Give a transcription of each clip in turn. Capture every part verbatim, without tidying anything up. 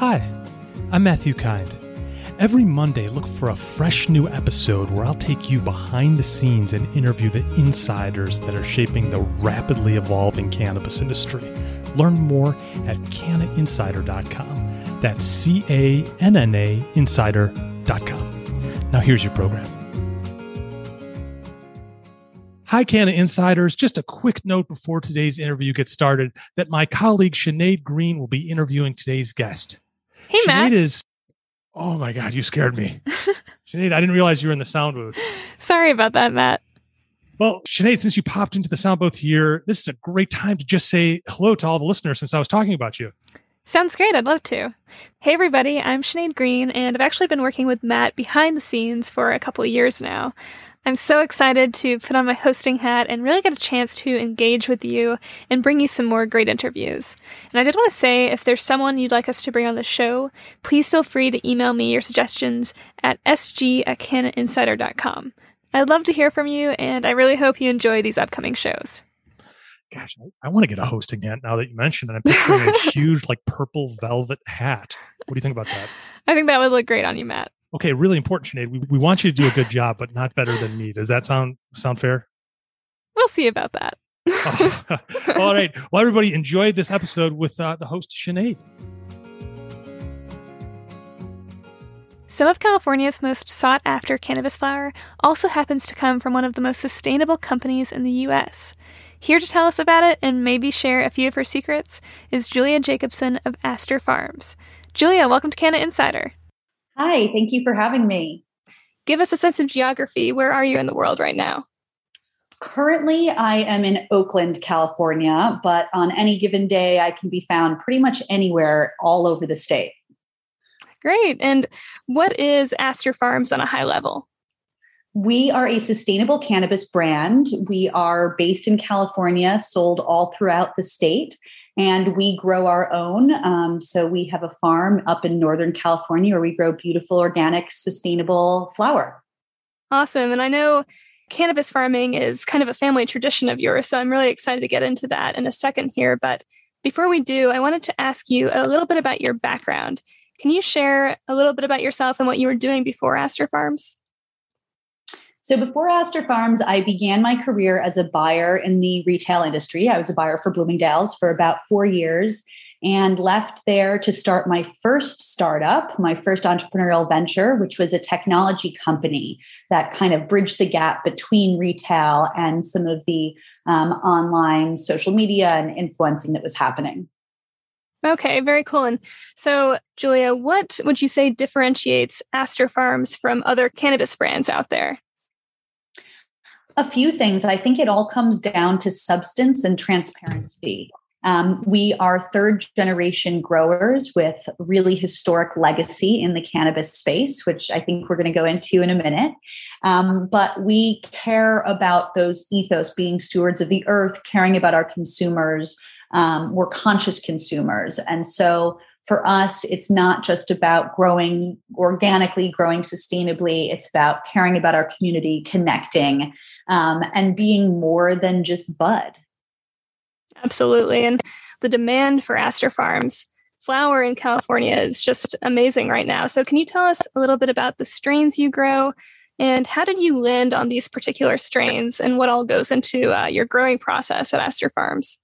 Hi, I'm Matthew Kind. Every Monday, look for a fresh new episode where I'll take you behind the scenes and interview the insiders that are shaping the rapidly evolving cannabis industry. Learn more at canna insider dot com. That's C A N N A insider dot com. Now here's your program. Hi, Canna Insiders. Just a quick note before today's interview gets started that my colleague Sinead Green will be interviewing today's guest. Hey, Sinead Matt. is... Oh my God, you scared me. Sinead, I didn't realize you were in the sound booth. Sorry about that, Matt. Well, Sinead, since you popped into the sound booth here, this is a great time to just say hello to all the listeners since I was talking about you. Sounds great. I'd love to. Hey, everybody. I'm Sinead Green, and I've actually been working with Matt behind the scenes for a couple of years now. I'm so excited to put on my hosting hat and really get a chance to engage with you and bring you some more great interviews. And I did want to say, if there's someone you'd like us to bring on the show, please feel free to email me your suggestions at s g at canna insider dot com. I'd love to hear from you, and I really hope you enjoy these upcoming shows. Gosh, I, I want to get a hosting hat now that you mentioned it. I'm picturing a huge, like, purple velvet hat. What do you think about that? I think that would look great on you, Matt. Okay, really important, Sinead. We, we want you to do a good job, but not better than me. Does that sound sound fair? We'll see about that. Oh, all right. Well, everybody, enjoy this episode with uh, the host, Sinead. Some of California's most sought-after cannabis flower also happens to come from one of the most sustainable companies in the U S. Here to tell us about it and maybe share a few of her secrets is Julia Jacobson of Aster Farms. Julia, welcome to Canna Insider. Hi, thank you for having me. Give us a sense of geography. Where are you in the world right now? Currently, I am in Oakland, California, but on any given day, I can be found pretty much anywhere all over the state. Great. And what is Aster Farms on a high level? We are a sustainable cannabis brand. We are based in California, sold all throughout the state. And we grow our own. Um, so we have a farm up in Northern California where we grow beautiful, organic, sustainable flower. Awesome. And I know cannabis farming is kind of a family tradition of yours. So I'm really excited to get into that in a second here. But before we do, I wanted to ask you a little bit about your background. Can you share a little bit about yourself and what you were doing before Aster Farms? So before Aster Farms, I began my career as a buyer in the retail industry. I was a buyer for Bloomingdale's for about four years and left there to start my first startup, my first entrepreneurial venture, which was a technology company that kind of bridged the gap between retail and some of the um, online social media and influencing that was happening. Okay, very cool. And so, Julia, what would you say differentiates Aster Farms from other cannabis brands out there? A few things. I think it all comes down to substance and transparency. Um, we are third generation growers with really historic legacy in the cannabis space, which I think we're going to go into in a minute. Um, but we care about those ethos, being stewards of the earth, caring about our consumers. Um, we're conscious consumers. And so for us, it's not just about growing organically, growing sustainably. It's about caring about our community, connecting, um, and being more than just bud. Absolutely. And the demand for Aster Farms flower in California is just amazing right now. So can you tell us a little bit about the strains you grow and how did you land on these particular strains and what all goes into uh, your growing process at Aster Farms?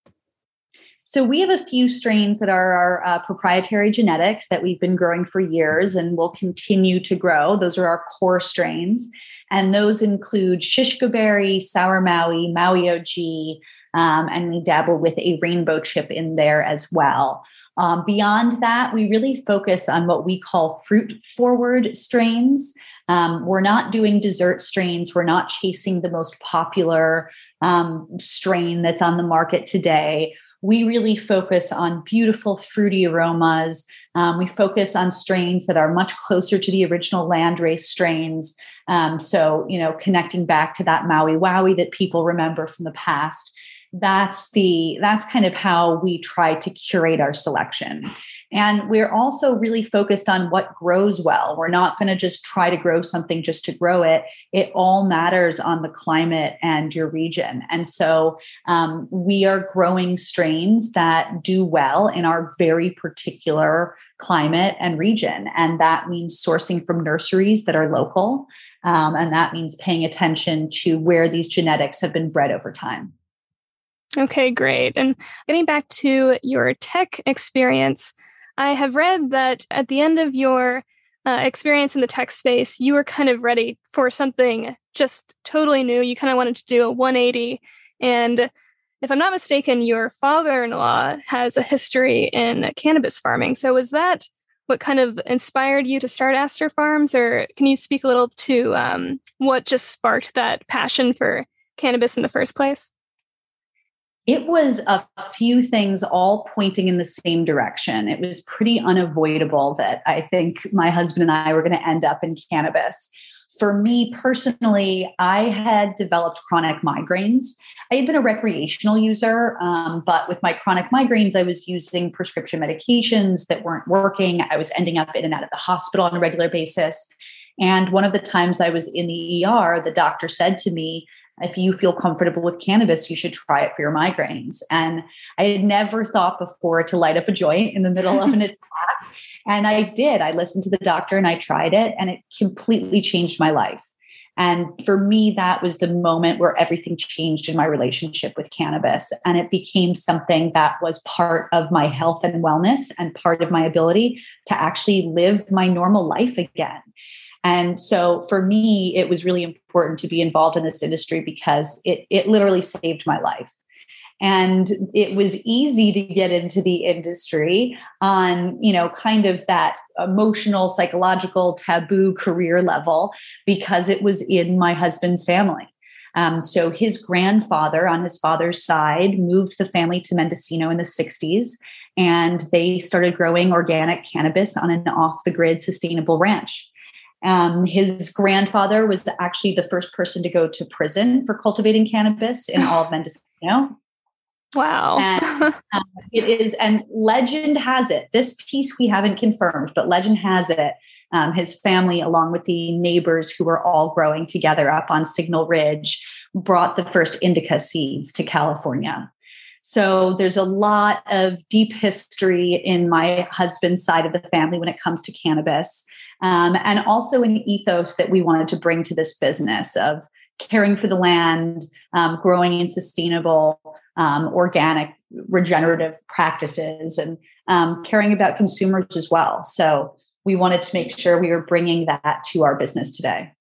So we have a few strains that are our uh, proprietary genetics that we've been growing for years and will continue to grow. Those are our core strains. And those include Shishkaberry, Sour Maui, Maui O G, um, and we dabble with a rainbow chip in there as well. Um, beyond that, we really focus on what we call fruit-forward strains. Um, we're not doing dessert strains. We're not chasing the most popular um, strain that's on the market today. We really focus on beautiful fruity aromas. Um, we focus on strains that are much closer to the original landrace strains. Um, so, you know, connecting back to that Maui Wowie that people remember from the past. That's the that's kind of how we try to curate our selection. And we're also really focused on what grows well. We're not going to just try to grow something just to grow it. It all matters on the climate and your region. And so um, we are growing strains that do well in our very particular climate and region. And that means sourcing from nurseries that are local. Um, and that means paying attention to where these genetics have been bred over time. Okay, great. And getting back to your tech experience, I have read that at the end of your uh, experience in the tech space, you were kind of ready for something just totally new. You kind of wanted to do a one eighty. And if I'm not mistaken, your father-in-law has a history in cannabis farming. So was that what kind of inspired you to start Aster Farms? Or can you speak a little to um, what just sparked that passion for cannabis in the first place? It was a few things all pointing in the same direction. It was pretty unavoidable that I think my husband and I were going to end up in cannabis. For me personally, I had developed chronic migraines. I had been a recreational user, um, but with my chronic migraines, I was using prescription medications that weren't working. I was ending up in and out of the hospital on a regular basis. And one of the times I was in the E R, the doctor said to me, if you feel comfortable with cannabis, you should try it for your migraines. And I had never thought before to light up a joint in the middle of an attack. And I did. I listened to the doctor and I tried it, and it completely changed my life. And for me, that was the moment where everything changed in my relationship with cannabis. And it became something that was part of my health and wellness and part of my ability to actually live my normal life again. And so for me, it was really important to be involved in this industry because it, it literally saved my life. And it was easy to get into the industry on, you know, kind of that emotional, psychological, taboo career level because it was in my husband's family. Um, so his grandfather on his father's side moved the family to Mendocino in the sixties, and they started growing organic cannabis on an off-the-grid sustainable ranch. Um, his grandfather was actually the first person to go to prison for cultivating cannabis in all of Mendocino. Wow. And um, it is, and legend has it, this piece we haven't confirmed, but legend has it, um, his family, along with the neighbors who were all growing together up on Signal Ridge, brought the first indica seeds to California. So there's a lot of deep history in my husband's side of the family when it comes to cannabis. Um, and also an ethos that we wanted to bring to this business of caring for the land, um, growing in sustainable, um, organic, regenerative practices, and um, caring about consumers as well. So we wanted to make sure we were bringing that to our business today.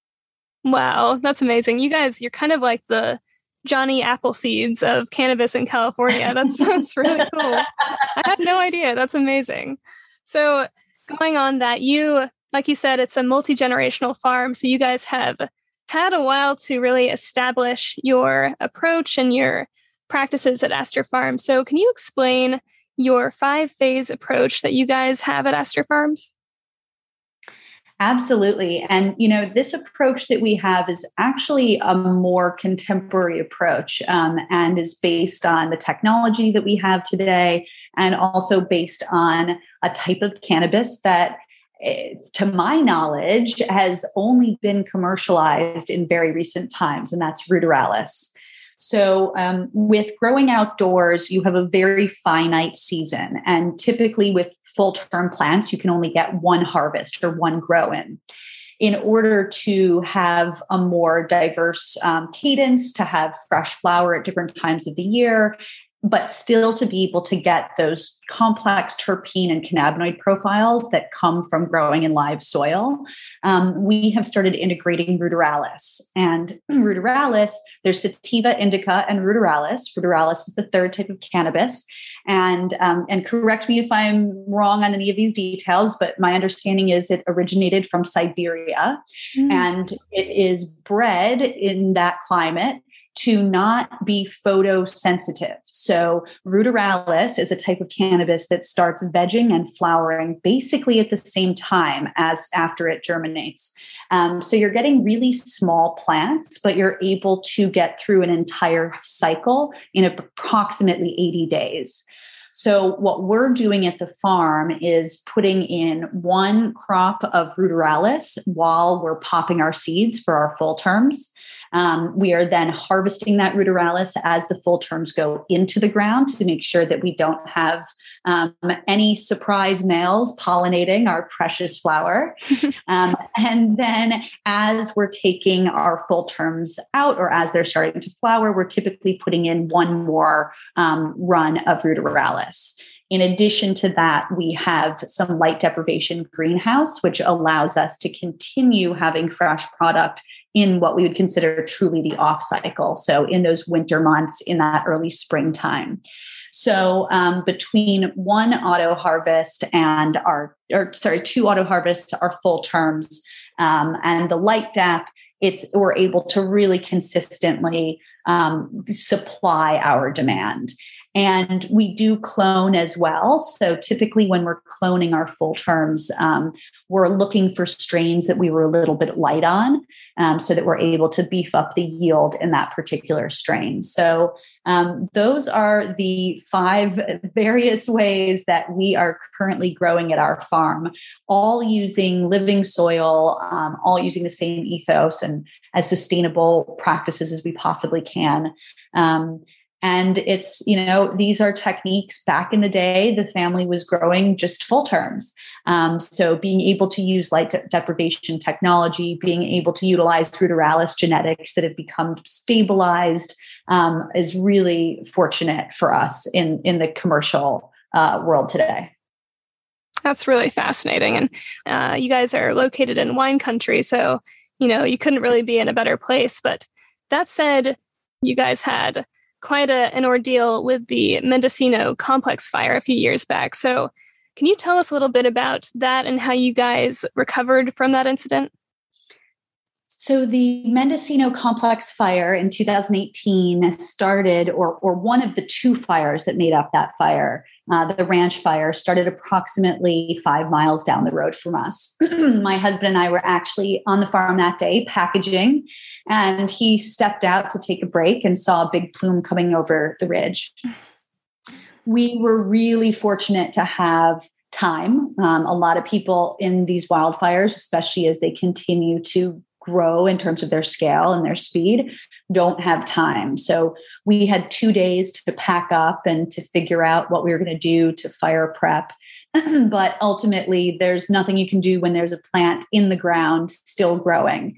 Wow, that's amazing. You guys, you're kind of like the Johnny Appleseeds of cannabis in California. That's, that's really cool. I had no idea. That's amazing. So going on that, you... like you said, it's a multi-generational farm. So you guys have had a while to really establish your approach and your practices at Aster Farms. So can you explain your five-phase approach that you guys have at Aster Farms? Absolutely. And, you know, this approach that we have is actually a more contemporary approach um, and is based on the technology that we have today and also based on a type of cannabis that, to my knowledge, has only been commercialized in very recent times, and that's Ruderalis. So um, with growing outdoors, you have a very finite season. And typically with full-term plants, you can only get one harvest or one grow in. In order to have a more diverse um, cadence, to have fresh flower at different times of the year, but still to be able to get those complex terpene and cannabinoid profiles that come from growing in live soil, um, we have started integrating Ruderalis. And Ruderalis, there's sativa, indica, and Ruderalis. Ruderalis is the third type of cannabis. And, um, and correct me if I'm wrong on any of these details, but my understanding is it originated from Siberia, mm. and it is bred in that climate to not be photosensitive. So Ruderalis is a type of cannabis that starts vegging and flowering basically at the same time as after it germinates. Um, so you're getting really small plants, but you're able to get through an entire cycle in approximately eighty days. So what we're doing at the farm is putting in one crop of ruderalis while we're popping our seeds for our full terms. Um, we are then harvesting that ruderalis as the full terms go into the ground to make sure that we don't have um, any surprise males pollinating our precious flower. um, and then as we're taking our full terms out, or as they're starting to flower, we're typically putting in one more um, run of ruderalis. In addition to that, we have some light deprivation greenhouse, which allows us to continue having fresh product in what we would consider truly the off cycle. So in those winter months, in that early springtime. So um, between one auto harvest and our, or sorry, two auto harvests, our full terms, um, and the light D A P, it's we're able to really consistently um, supply our demand. And we do clone as well. So typically when we're cloning our full terms, um, we're looking for strains that we were a little bit light on, um, so that we're able to beef up the yield in that particular strain. So um, those are the five various ways that we are currently growing at our farm, all using living soil, um, all using the same ethos and as sustainable practices as we possibly can. Um, And it's, you know, these are techniques back in the day, the family was growing just full terms. Um, so being able to use light de- deprivation technology, being able to utilize ruderalis genetics that have become stabilized um, is really fortunate for us in, in the commercial uh, world today. That's really fascinating. And uh, you guys are located in wine country, so, you know, you couldn't really be in a better place. But that said, you guys had quite a, an ordeal with the Mendocino complex fire a few years back. So can you tell us a little bit about that and how you guys recovered from that incident? So the Mendocino complex fire in two thousand eighteen started, or, or one of the two fires that made up that fire, uh, the ranch fire, started approximately five miles down the road from us. My husband and I were actually on the farm that day packaging, and he stepped out to take a break and saw a big plume coming over the ridge. We were really fortunate to have time. Um, a lot of people in these wildfires, especially as they continue to grow in terms of their scale and their speed, don't have time. So we had two days to pack up and to figure out what we were going to do to fire prep. But ultimately, there's nothing you can do when there's a plant in the ground still growing.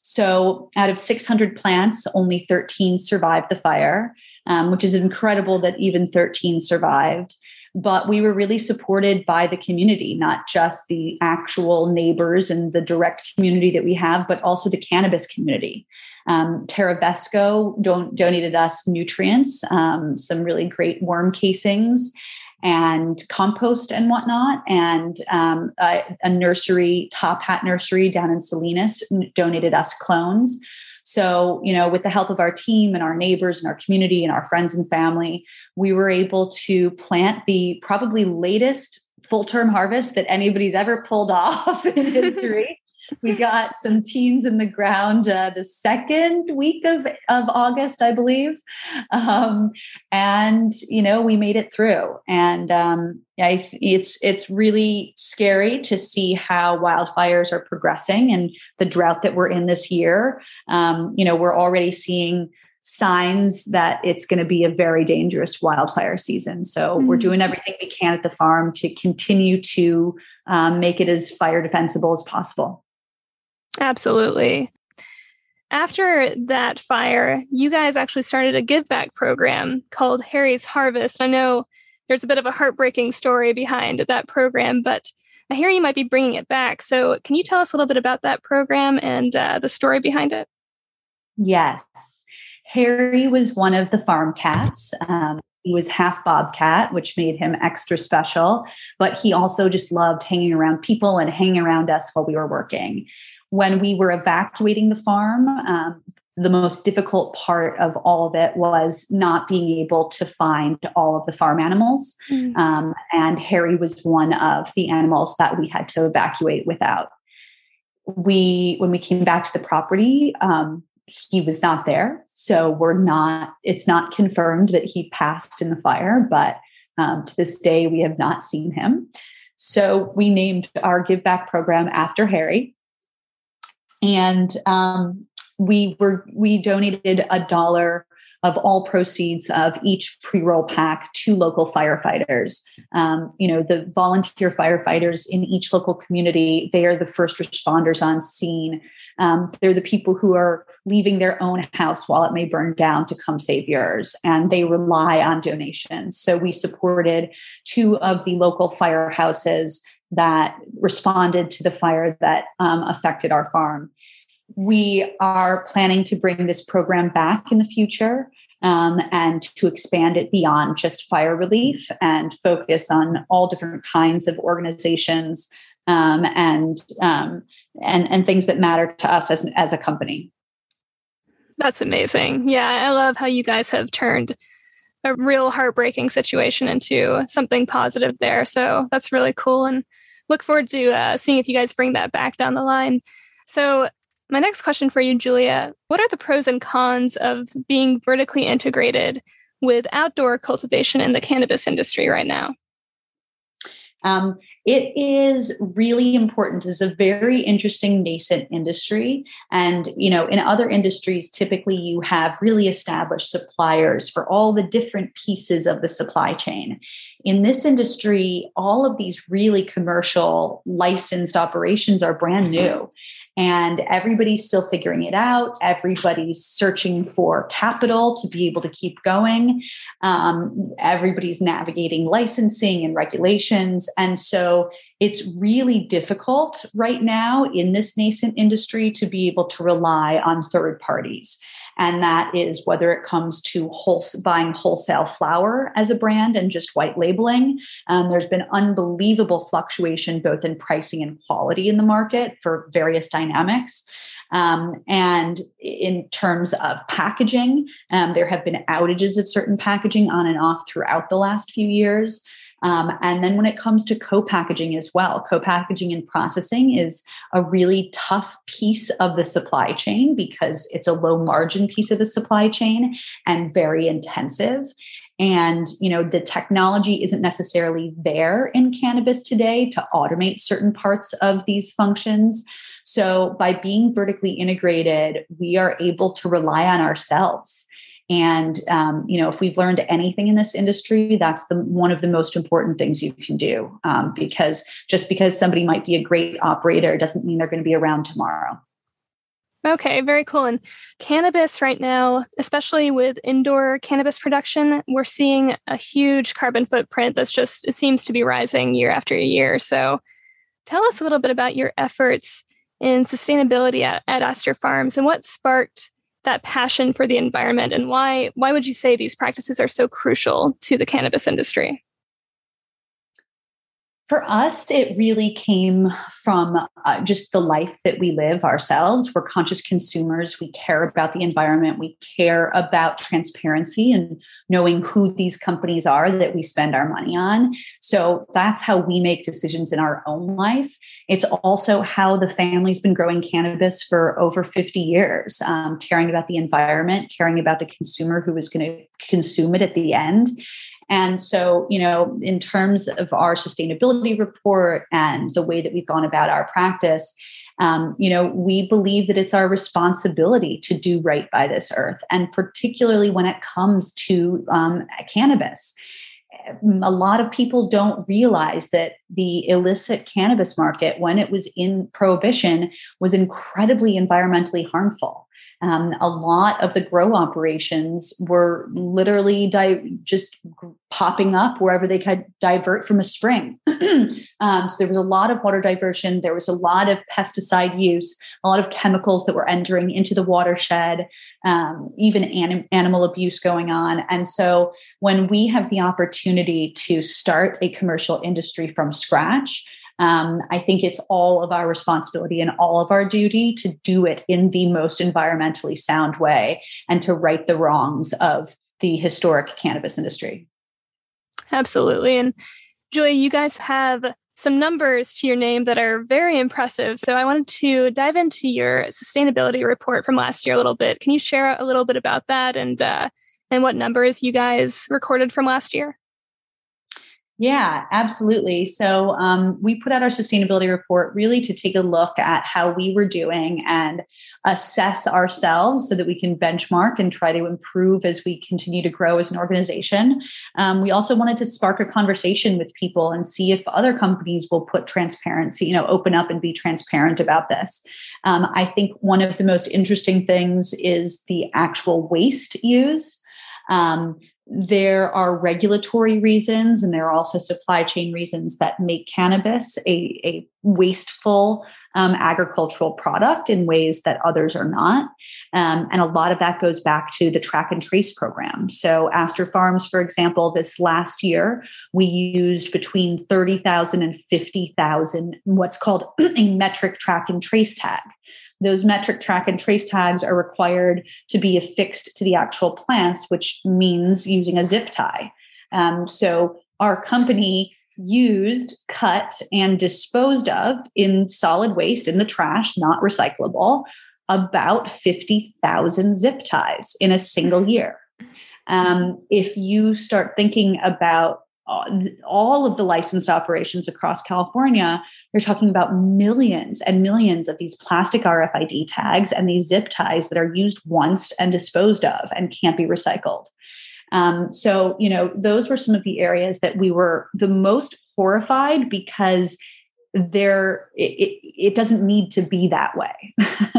So out of six hundred plants, only thirteen survived the fire, um, which is incredible that even thirteen survived. But we were really supported by the community, not just the actual neighbors and the direct community that we have, but also the cannabis community. Um, Terravesco don- donated us nutrients, um, some really great worm casings and compost and whatnot. And um, a, a nursery, Top Hat Nursery down in Salinas, donated us clones. So, you know, with the help of our team and our neighbors and our community and our friends and family, we were able to plant the probably latest full-term harvest that anybody's ever pulled off in history. We got some teens in the ground uh, the second week of, of August, I believe. Um, and, you know, we made it through. And um, I, it's it's really scary to see how wildfires are progressing and the drought that we're in this year. Um, you know, we're already seeing signs that it's going to be a very dangerous wildfire season. So mm-hmm. we're doing everything we can at the farm to continue to um, make it as fire defensible as possible. Absolutely. After that fire, you guys actually started a give back program called Harry's Harvest. I know there's a bit of a heartbreaking story behind that program, but I hear you might be bringing it back. So can you tell us a little bit about that program and uh, the story behind it? Yes. Harry was one of the farm cats. Um, he was half bobcat, which made him extra special, but he also just loved hanging around people and hanging around us while we were working. When we were evacuating the farm, um, the most difficult part of all of it was not being able to find all of the farm animals. Mm. Um, and Harry was one of the animals that we had to evacuate without. We, when we came back to the property, um, he was not there. So we're not, it's not confirmed that he passed in the fire, but Um, to this day, we have not seen him. So we named our Give Back program after Harry. And um, we were we donated a dollar of all proceeds of each pre-roll pack to local firefighters. Um, you know, the volunteer firefighters in each local community, they are the first responders on scene. Um, they're the people who are leaving their own house while it may burn down to come save yours, and they rely on donations. So we supported two of the local firehouses that responded to the fire that um, affected our farm. We are planning to bring this program back in the future um, and to expand it beyond just fire relief and focus on all different kinds of organizations um, and, um, and and things that matter to us as, as a company. That's amazing. Yeah, I love how you guys have turned a real heartbreaking situation into something positive there. So that's really cool, and look forward to uh, seeing if you guys bring that back down the line. So my next question for you, Julia, what are the pros and cons of being vertically integrated with outdoor cultivation in the cannabis industry right now? Um, it is really important. It's a very interesting nascent industry. And, you know, in other industries, typically you have really established suppliers for all the different pieces of the supply chain. In this industry, all of these really commercial licensed operations are brand new. And everybody's still figuring it out. Everybody's searching for capital to be able to keep going. Um, everybody's navigating licensing and regulations. And so it's really difficult right now in this nascent industry to be able to rely on third parties. And that is whether it comes to whole, buying wholesale flower as a brand and just white labeling. Um, there's been unbelievable fluctuation both in pricing and quality in the market for various dynamics. Um, and in terms of packaging, um, there have been outages of certain packaging on and off throughout the last few years. Um, and then when it comes to co-packaging as well, co-packaging and processing is a really tough piece of the supply chain because it's a low margin piece of the supply chain and very intensive. And, you know, the technology isn't necessarily there in cannabis today to automate certain parts of these functions. So by being vertically integrated, we are able to rely on ourselves. And, um, you know, if we've learned anything in this industry, that's the one of the most important things you can do, um, because just because somebody might be a great operator doesn't mean they're going to be around tomorrow. Okay, very cool. And cannabis right now, especially with indoor cannabis production, we're seeing a huge carbon footprint that's just, it seems to be rising year after year. So tell us a little bit about your efforts in sustainability at, at Astor Farms and what sparked that passion for the environment, and why why would you say these practices are so crucial to the cannabis industry? For us, it really came from uh, just the life that we live ourselves. We're conscious consumers. We care about the environment. We care about transparency and knowing who these companies are that we spend our money on. So that's how we make decisions in our own life. It's also how the family's been growing cannabis for over fifty years, um, caring about the environment, caring about the consumer who is going to consume it at the end. And so, you know, in terms of our sustainability report and the way that we've gone about our practice, um, you know, we believe that it's our responsibility to do right by this earth, and particularly when it comes to um, cannabis. A lot of people don't realize that the illicit cannabis market, when it was in prohibition, was incredibly environmentally harmful. Um, a lot of the grow operations were literally di- just popping up wherever they could divert from a spring. um, so there was a lot of water diversion. There was a lot of pesticide use, a lot of chemicals that were entering into the watershed, um, even anim- animal abuse going on. And so when we have the opportunity to start a commercial industry from scratch, Um, I think it's all of our responsibility and all of our duty to do it in the most environmentally sound way and to right the wrongs of the historic cannabis industry. Absolutely. And Julia, you guys have some numbers to your name that are very impressive. So I wanted to dive into your sustainability report from last year a little bit. Can you share a little bit about that and uh, and what numbers you guys recorded from last year? Yeah, absolutely. So um, we put out our sustainability report really to take a look at how we were doing and assess ourselves so that we can benchmark and try to improve as we continue to grow as an organization. Um, we also wanted to spark a conversation with people and see if other companies will put transparency, you know, open up and be transparent about this. Um, I think one of the most interesting things is the actual waste used. Um, There are regulatory reasons and there are also supply chain reasons that make cannabis a, a wasteful um, agricultural product in ways that others are not. Um, and a lot of that goes back to the track and trace program. So Astor Farms, for example, this last year, we used between thirty thousand and fifty thousand what's called a metric track and trace tag. Those metric track and trace tags are required to be affixed to the actual plants, which means using a zip tie. Um, so our company used, cut, and disposed of in solid waste in the trash, not recyclable, about fifty thousand zip ties in a single year. Um, if you start thinking about all of the licensed operations across California, you're talking about millions and millions of these plastic R F I D tags and these zip ties that are used once and disposed of and can't be recycled. Um, so, you know, those were some of the areas that we were the most horrified because there it, it doesn't need to be that way.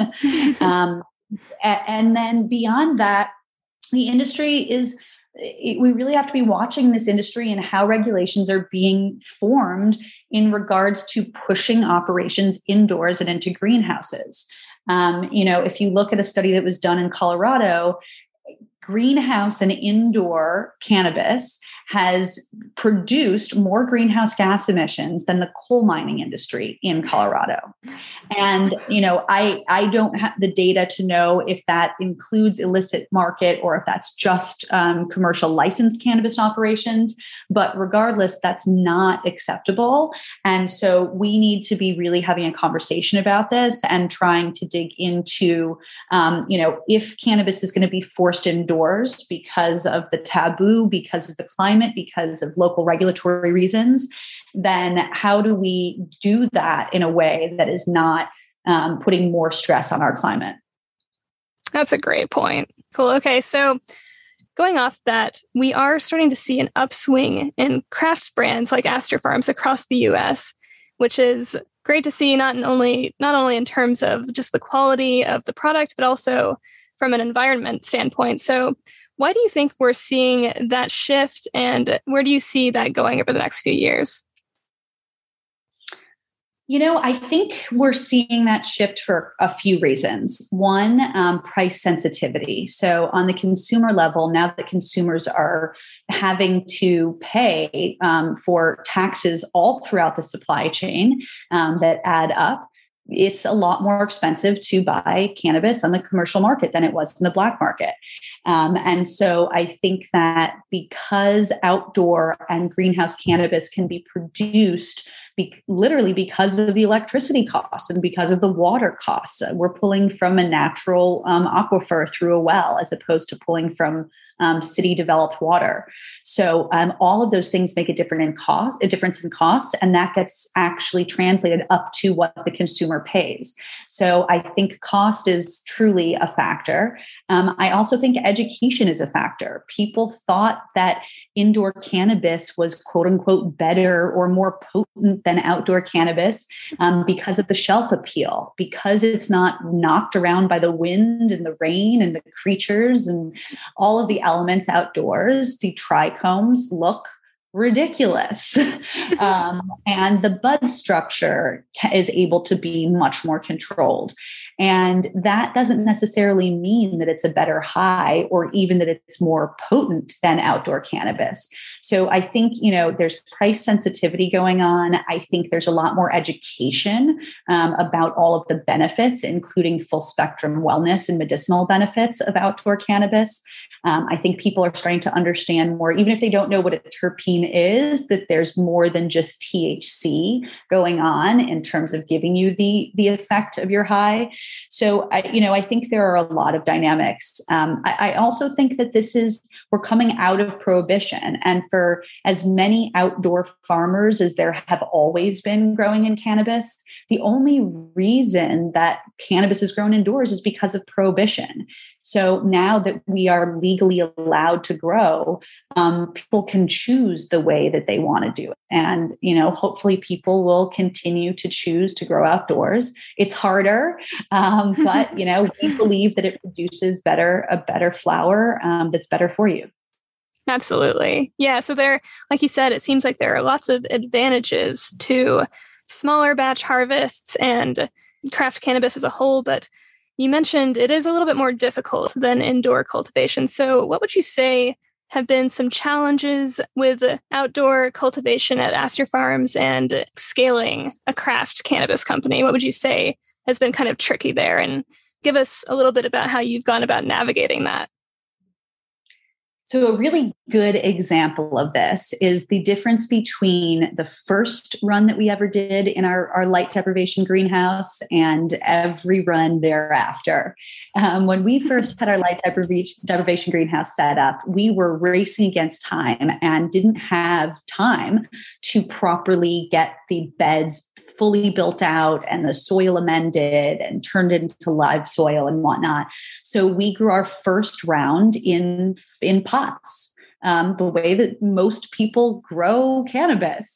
um, and then beyond that, the industry is we really have to be watching this industry and how regulations are being formed in regards to pushing operations indoors and into greenhouses. Um, you know, if you look at a study that was done in Colorado, greenhouse and indoor cannabis has produced more greenhouse gas emissions than the coal mining industry in Colorado. And, you know, I, I don't have the data to know if that includes illicit market or if that's just um, commercial licensed cannabis operations. But regardless, that's not acceptable. And so we need to be really having a conversation about this and trying to dig into, um, you know, if cannabis is going to be forced indoors because of the taboo, because of the climate, because of local regulatory reasons, then how do we do that in a way that is not um, putting more stress on our climate? That's a great point. Cool. Okay. So going off that, we are starting to see an upswing in craft brands like Astor Farms across the U S, which is great to see, not only not only in terms of just the quality of the product, but also from an environment standpoint. So why do you think we're seeing that shift, and where do you see that going over the next few years? You know, I think we're seeing that shift for a few reasons. One, um, price sensitivity. So on the consumer level, now that consumers are having to pay um, for taxes all throughout the supply chain um, that add up, it's a lot more expensive to buy cannabis on the commercial market than it was in the black market. Um, and so I think that because outdoor and greenhouse cannabis can be produced be, literally because of the electricity costs and because of the water costs, we're pulling from a natural um, aquifer through a well as opposed to pulling from um, city developed water. So um, all of those things make a difference in cost, a difference in cost, and that gets actually translated up to what the consumer pays. So I think cost is truly a factor. Um, I also think education is a factor. People thought that indoor cannabis was quote unquote better or more potent than outdoor cannabis um, because of the shelf appeal, because it's not knocked around by the wind and the rain and the creatures and all of the elements outdoors. The trichomes look ridiculous. um, and the bud structure is able to be much more controlled. And that doesn't necessarily mean that it's a better high or even that it's more potent than outdoor cannabis. So I think, you know, there's price sensitivity going on. I think there's a lot more education um, about all of the benefits, including full spectrum wellness and medicinal benefits of outdoor cannabis. Um, I think people are starting to understand more, even if they don't know what a terpene is, that there's more than just T H C going on in terms of giving you the, the effect of your high. So, I, you know, I think there are a lot of dynamics. Um, I, I also think that this is, we're coming out of prohibition. And for as many outdoor farmers as there have always been growing in cannabis, the only reason that cannabis is grown indoors is because of prohibition. So now that we are legally allowed to grow, um, people can choose the way that they want to do it. And, you know, hopefully people will continue to choose to grow outdoors. It's harder, um, but, you know, we believe that it produces better, a better flower um, that's better for you. Absolutely. Yeah. So there, like you said, it seems like there are lots of advantages to smaller batch harvests and craft cannabis as a whole, but you mentioned it is a little bit more difficult than indoor cultivation. So what would you say have been some challenges with outdoor cultivation at Astor Farms and scaling a craft cannabis company? What would you say has been kind of tricky there? And give us a little bit about how you've gone about navigating that. So a really good example of this is the difference between the first run that we ever did in our, our light deprivation greenhouse and every run thereafter. Um, when we first had our light deprivation, deprivation greenhouse set up, we were racing against time and didn't have time to properly get the beds fully built out and the soil amended and turned into live soil and whatnot. So we grew our first round in, in pots, um, the way that most people grow cannabis.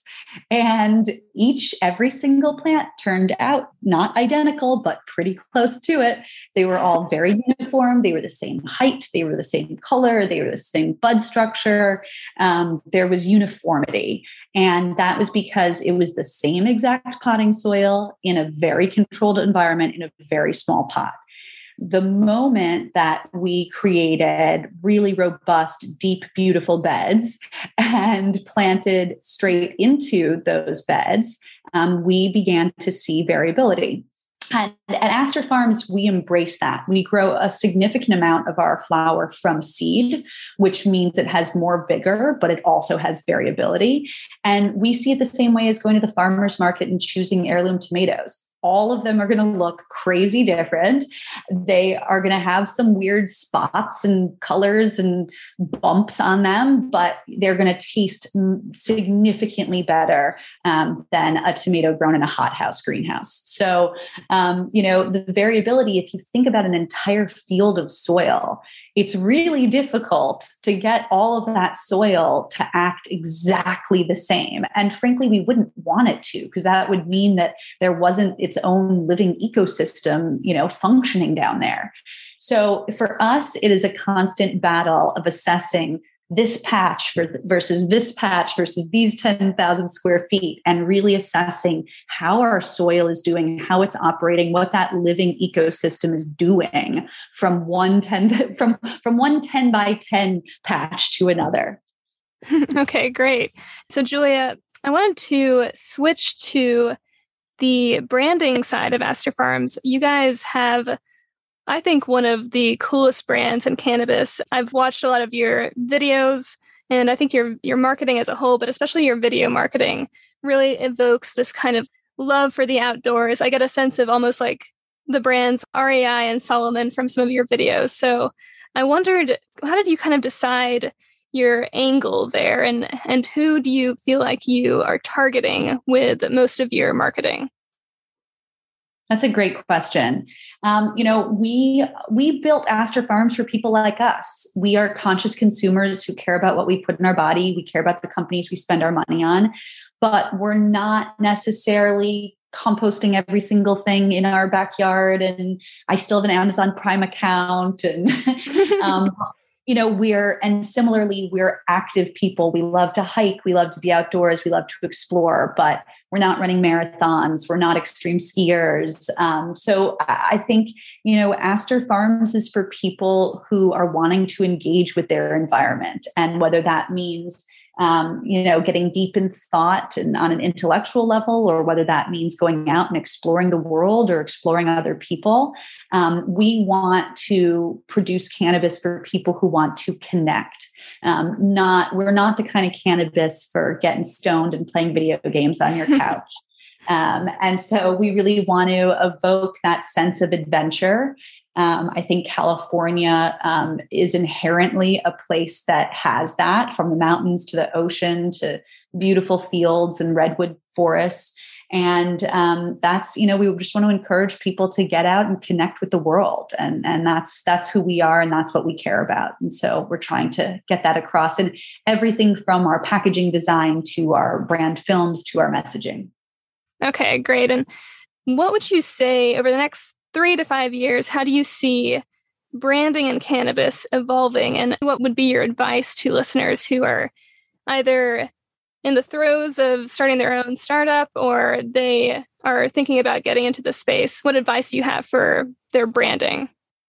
And each, every single plant turned out not identical, but pretty close to it. They were all very uniform. They were the same height. They were the same color. They were the same bud structure. Um, there was uniformity. And that was because it was the same exact potting soil in a very controlled environment in a very small pot. The moment that we created really robust, deep, beautiful beds and planted straight into those beds, um, we began to see variability. And at Astor Farms, we embrace that. We grow a significant amount of our flower from seed, which means it has more vigor, but it also has variability. And we see it the same way as going to the farmer's market and choosing heirloom tomatoes. All of them are going to look crazy different. They are going to have some weird spots and colors and bumps on them, but they're going to taste significantly better um, than a tomato grown in a hothouse greenhouse. So, um, you know, the variability, if you think about an entire field of soil, it's really difficult to get all of that soil to act exactly the same. And frankly, we wouldn't want it to, because that would mean that there wasn't its own living ecosystem, you know, functioning down there. So for us, it is a constant battle of assessing this patch for, versus this patch versus these ten thousand square feet, and really assessing how our soil is doing, how it's operating, what that living ecosystem is doing from one ten from from one ten by ten patch to another. Okay, great. So Julia, I wanted to switch to the branding side of Astor Farms. You guys have, I think, one of the coolest brands in cannabis. I've watched a lot of your videos, and I think your your marketing as a whole, but especially your video marketing, really evokes this kind of love for the outdoors. I get a sense of almost like the brands R A I and Solomon from some of your videos. So I wondered, how did you kind of decide your angle there, and and who do you feel like you are targeting with most of your marketing? That's a great question. Um, you know, we we built Astor Farms for people like us. We are conscious consumers who care about what we put in our body. We care about the companies we spend our money on, but we're not necessarily composting every single thing in our backyard. And I still have an Amazon Prime account, and um, you know, we're, and similarly, we're active people. We love to hike. We love to be outdoors. We love to explore, but we're not running marathons. We're not extreme skiers. Um, so I think, you know, Astor Farms is for people who are wanting to engage with their environment. And whether that means um, you know, getting deep in thought and on an intellectual level, or whether that means going out and exploring the world or exploring other people. Um, we want to produce cannabis for people who want to connect. Um, not, we're not the kind of cannabis for getting stoned and playing video games on your couch. um, and so we really want to evoke that sense of adventure. Um, I think California um, is inherently a place that has that, from the mountains to the ocean to beautiful fields and redwood forests. And um, that's, you know, we just want to encourage people to get out and connect with the world. And, and that's, that's who we are. And that's what we care about. And so we're trying to get that across in everything from our packaging design to our brand films to our messaging. Okay, great. And what would you say over the next three to five years, how do you see branding in cannabis evolving? And what would be your advice to listeners who are either in the throes of starting their own startup or they are thinking about getting into the space? What advice do you have for their branding?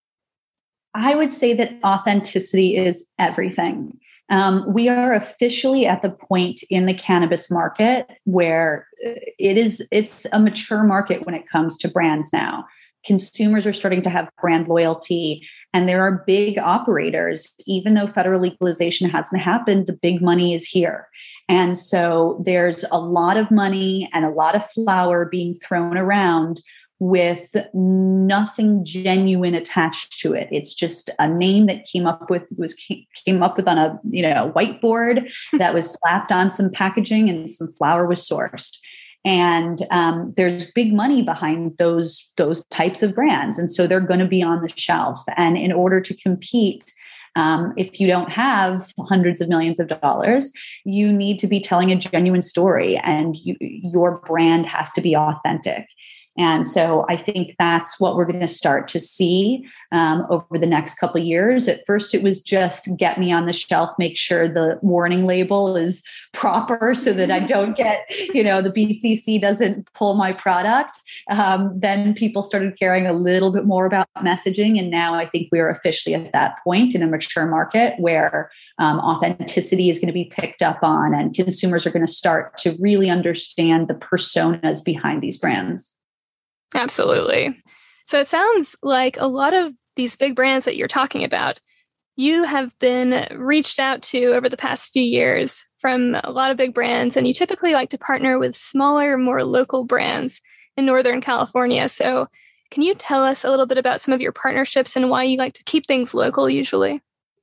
I would say that authenticity is everything. Um, we are officially at the point in the cannabis market where it is, it's a mature market when it comes to brands now. Consumers are starting to have brand loyalty, and there are big operators. Even though federal legalization hasn't happened, the big money is here. And so there's a lot of money and a lot of flour being thrown around with nothing genuine attached to it. It's just a name that came up with was came up with on a, you know, whiteboard that was slapped on some packaging, and some flour was sourced. And um, there's big money behind those, those types of brands. And so they're going to be on the shelf. And in order to compete, um, if you don't have hundreds of millions of dollars, you need to be telling a genuine story, and you, your brand has to be authentic. And so I think that's what we're going to start to see um, over the next couple of years. At first, it was just get me on the shelf, make sure the warning label is proper so that I don't get, you know, the B C C doesn't pull my product. Um, then people started caring a little bit more about messaging. And now I think we're officially at that point in a mature market where um, authenticity is going to be picked up on, and consumers are going to start to really understand the personas behind these brands. Absolutely. So it sounds like a lot of these big brands that you're talking about, you have been reached out to over the past few years from a lot of big brands, and you typically like to partner with smaller, more local brands in Northern California. So can you tell us a little bit about some of your partnerships and why you like to keep things local usually?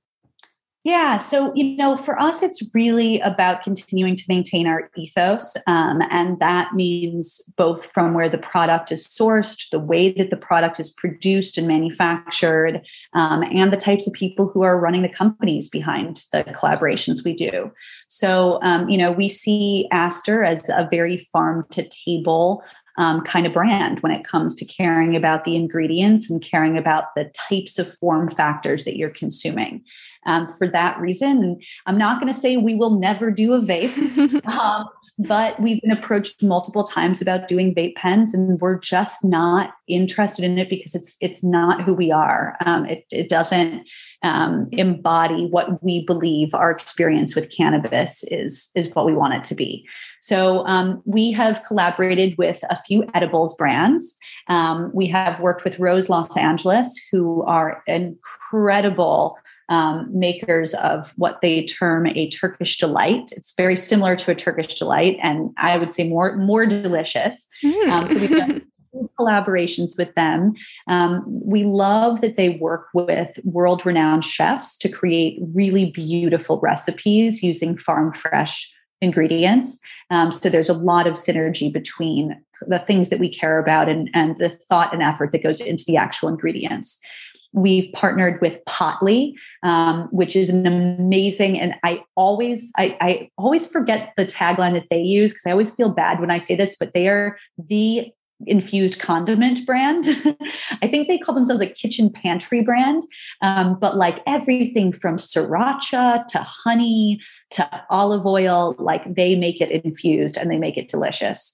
Yeah. So, you know, for us, it's really about continuing to maintain our ethos. Um, and that means both from where the product is sourced, the way that the product is produced and manufactured, um, and the types of people who are running the companies behind the collaborations we do. So, um, you know, we see Aster as a very farm to table Um, kind of brand when it comes to caring about the ingredients and caring about the types of form factors that you're consuming. Um, for that reason, I'm not going to say we will never do a vape, um, but we've been approached multiple times about doing vape pens, and we're just not interested in it because it's it's not who we are. Um, it, it doesn't um, embody what we believe our experience with cannabis is, is what we want it to be. So um, we have collaborated with a few edibles brands. Um, we have worked with Rose Los Angeles, who are incredible Um, makers of what they term a Turkish delight. It's very similar to a Turkish delight, and I would say more more delicious. Mm. Um, so we've done collaborations with them. Um, we love that they work with world-renowned chefs to create really beautiful recipes using farm fresh ingredients. Um, so there's a lot of synergy between the things that we care about and, and the thought and effort that goes into the actual ingredients. We've partnered with Potly, um, which is an amazing, and I always, I, I always forget the tagline that they use because I always feel bad when I say this, but they are the infused condiment brand. I think they call themselves a kitchen pantry brand, um, but like everything from sriracha to honey to olive oil, like they make it infused and they make it delicious.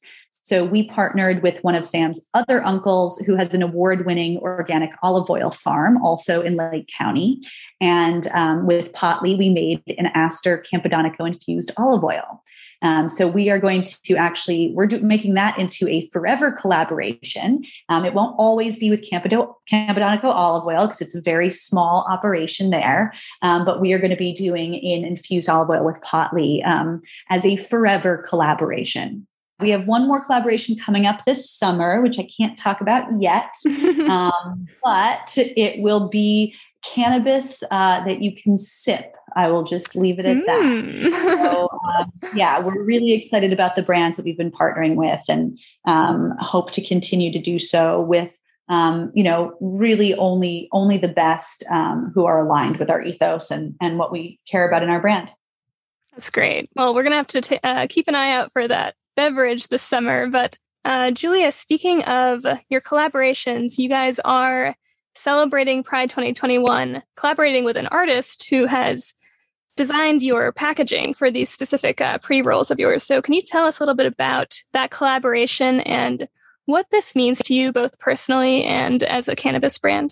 So we partnered with one of Sam's other uncles who has an award-winning organic olive oil farm, also in Lake County. And um, with Potli, we made an Aster Campodonico infused olive oil. Um, so we are going to actually, we're do, making that into a forever collaboration. Um, it won't always be with Campodo- Campodonico olive oil because it's a very small operation there. Um, but we are going to be doing an infused olive oil with Potli um, as a forever collaboration. We have one more collaboration coming up this summer, which I can't talk about yet, um, but it will be cannabis uh, that you can sip. I will just leave it at that. Mm. So, um, yeah, we're really excited about the brands that we've been partnering with, and um, hope to continue to do so with, um, you know, really only only the best um, who are aligned with our ethos and and what we care about in our brand. That's great. Well, we're gonna have to t- uh, keep an eye out for that beverage this summer. But uh, Julia, speaking of your collaborations, you guys are celebrating Pride twenty twenty-one, collaborating with an artist who has designed your packaging for these specific uh, pre-rolls of yours. So can you tell us a little bit about that collaboration and what this means to you, both personally and as a cannabis brand?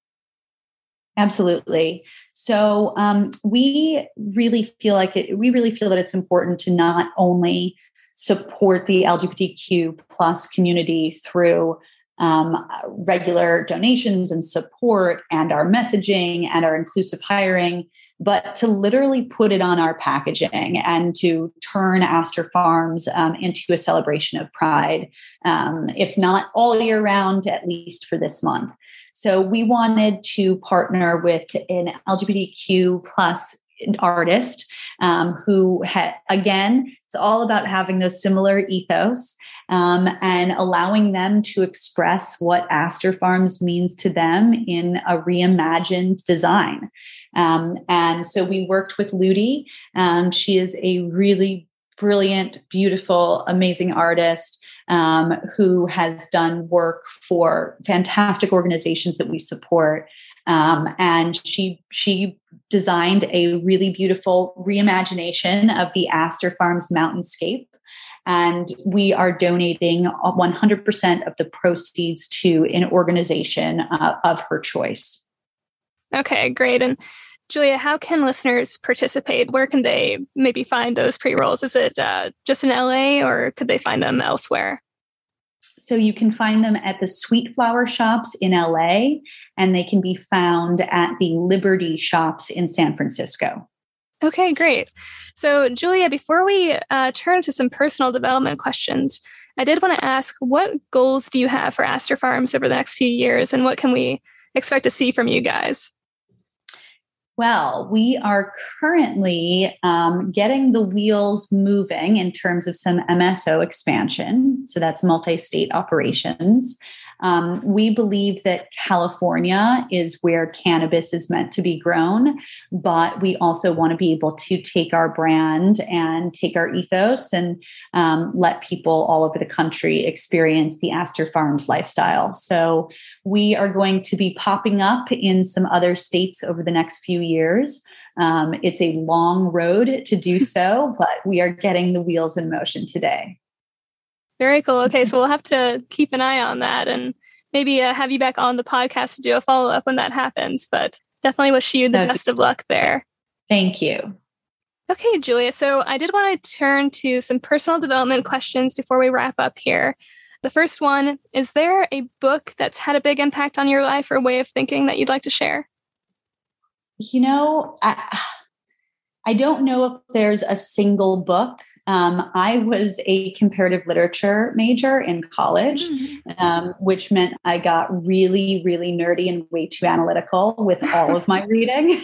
Absolutely. So um, we really feel like it, we really feel that it's important to not only support the L G B T Q plus community through um, regular donations and support and our messaging and our inclusive hiring, but to literally put it on our packaging and to turn Aster Farms um, into a celebration of Pride, um, if not all year round, at least for this month. So we wanted to partner with an L G B T Q plus artist um, who had, again, it's all about having those similar ethos um, and allowing them to express what Aster Farms means to them in a reimagined design. Um, and so we worked with Ludi. Um, she is a really brilliant, beautiful, amazing artist um, who has done work for fantastic organizations that we support. Um, and she she designed a really beautiful reimagination of the Aster Farms mountainscape. And we are donating one hundred percent of the proceeds to an organization uh, of her choice. Okay, great. And Julia, how can listeners participate? Where can they maybe find those pre-rolls? Is it uh, just in L A or could they find them elsewhere? So you can find them at the Sweet Flower shops in L A, and they can be found at the Liberty shops in San Francisco. Okay, great. So Julia, before we uh, turn to some personal development questions, I did want to ask, what goals do you have for Aster Farms over the next few years, and what can we expect to see from you guys? Well, we are currently um, getting the wheels moving in terms of some M S O expansion. So that's multi-state operations. Um, we believe that California is where cannabis is meant to be grown, but we also want to be able to take our brand and take our ethos and um, let people all over the country experience the Aster Farms lifestyle. So we are going to be popping up in some other states over the next few years. Um, it's a long road to do so, but we are getting the wheels in motion today. Very cool. Okay, so we'll have to keep an eye on that and maybe uh, have you back on the podcast to do a follow-up when that happens. But definitely wish you the That'd best be- of luck there. Thank you. Okay, Julia. So I did want to turn to some personal development questions before we wrap up here. The first one, is there a book that's had a big impact on your life or way of thinking that you'd like to share? You know, I, I don't know if there's a single book. Um, I was a comparative literature major in college, mm-hmm. um, which meant I got really, really nerdy and way too analytical with all of my reading.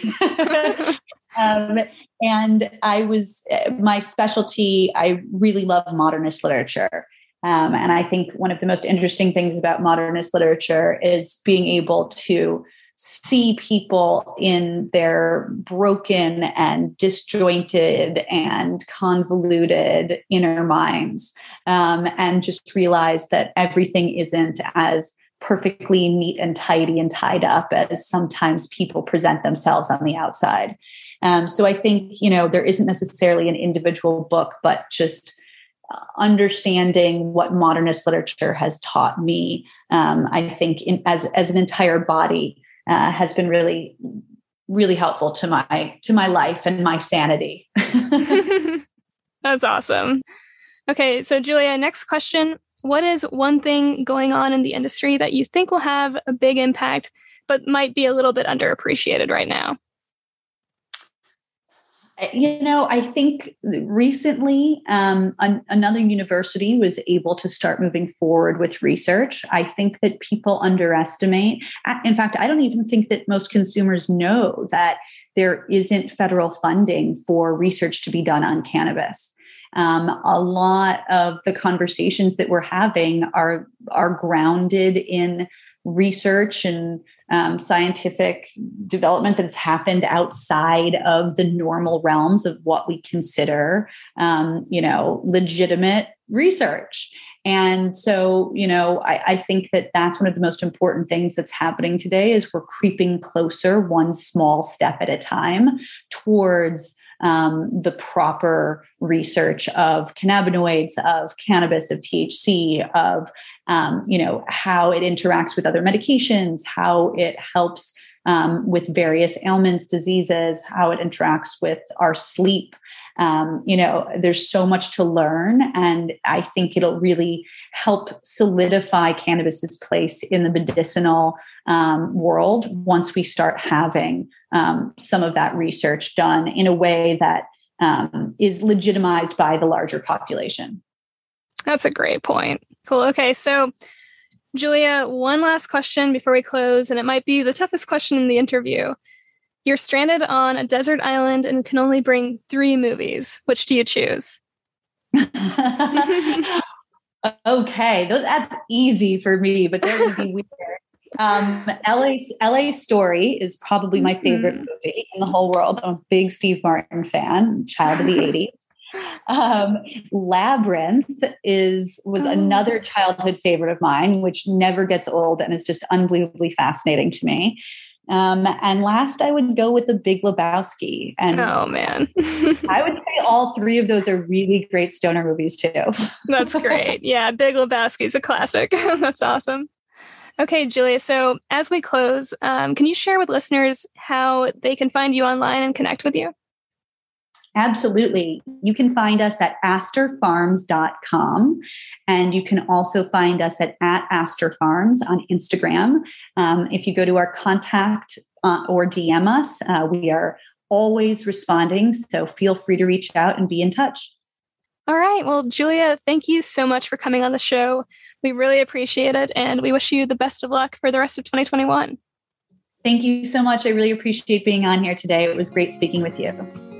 um, and I was, my specialty, I really love modernist literature. Um, and I think one of the most interesting things about modernist literature is being able to see people in their broken and disjointed and convoluted inner minds, um, and just realize that everything isn't as perfectly neat and tidy and tied up as sometimes people present themselves on the outside. Um, so I think, you know, there isn't necessarily an individual book, but just understanding what modernist literature has taught me, um, I think in, as, as an entire body uh, has been really, really helpful to my, to my life and my sanity. That's awesome. Okay. So Julia, next question. What is one thing going on in the industry that you think will have a big impact, but might be a little bit underappreciated right now? You know, I think recently um, an, another university was able to start moving forward with research. I think that people underestimate. In fact, I don't even think that most consumers know that there isn't federal funding for research to be done on cannabis. Um, a lot of the conversations that we're having are are grounded in research and um, scientific development that's happened outside of the normal realms of what we consider, um, you know, legitimate research. And so, you know, I, I think that that's one of the most important things that's happening today is we're creeping closer, one small step at a time, towards Um, the proper research of cannabinoids, of cannabis, of T H C, of, um, you know, how it interacts with other medications, how it helps um, with various ailments, diseases, how it interacts with our sleep. Um, you know, there's so much to learn. And I think it'll really help solidify cannabis's place in the medicinal um, world once we start having um, some of that research done in a way that um, is legitimized by the larger population. That's a great point. Cool. Okay. So Julia, one last question before we close, and it might be the toughest question in the interview. You're stranded on a desert island and can only bring three movies. Which do you choose? Okay, that's easy for me, but that would be weird. Um, L A L A Story is probably my favorite mm-hmm. movie in the whole world. I'm a big Steve Martin fan, child of the eighties. Um, Labyrinth is was oh. another childhood favorite of mine, which never gets old and is just unbelievably fascinating to me. Um, and last, I would go with The Big Lebowski. And oh man, I would say all three of those are really great stoner movies too. That's great. Yeah, Big Lebowski is a classic. That's awesome. Okay, Julia. So as we close, um, can you share with listeners how they can find you online and connect with you? Absolutely. You can find us at aster farms dot com. And you can also find us at, at Aster Farms on Instagram. Um, if you go to our contact uh, or D M us, uh, we are always responding. So feel free to reach out and be in touch. All right. Well, Julia, thank you so much for coming on the show. We really appreciate it. And we wish you the best of luck for the rest of twenty twenty-one. Thank you so much. I really appreciate being on here today. It was great speaking with you.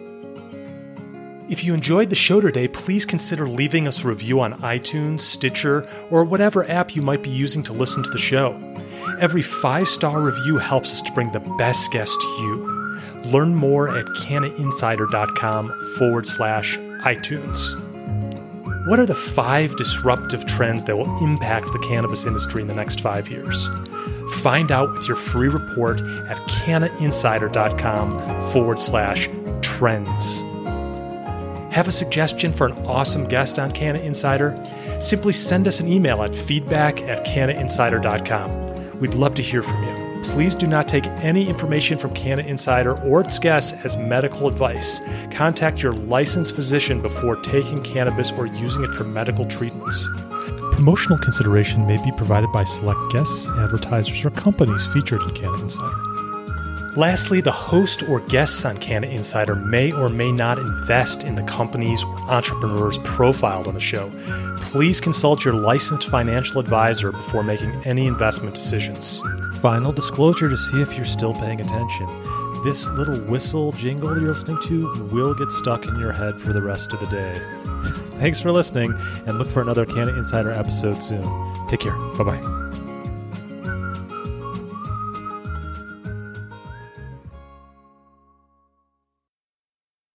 If you enjoyed the show today, please consider leaving us a review on iTunes, Stitcher, or whatever app you might be using to listen to the show. Every five-star review helps us to bring the best guests to you. Learn more at cannainsider.com forward slash iTunes. What are the five disruptive trends that will impact the cannabis industry in the next five years? Find out with your free report at cannainsider.com forward slash trends. Have a suggestion for an awesome guest on Canna Insider? Simply send us an email at feedback at canna insider dot com. We'd love to hear from you. Please do not take any information from Canna Insider or its guests as medical advice. Contact your licensed physician before taking cannabis or using it for medical treatments. Promotional consideration may be provided by select guests, advertisers, or companies featured in Canna Insider. Lastly, the host or guests on Canna Insider may or may not invest in the companies or entrepreneurs profiled on the show. Please consult your licensed financial advisor before making any investment decisions. Final disclosure to see if you're still paying attention. This little whistle jingle you're listening to will get stuck in your head for the rest of the day. Thanks for listening, and look for another Canna Insider episode soon. Take care. Bye-bye.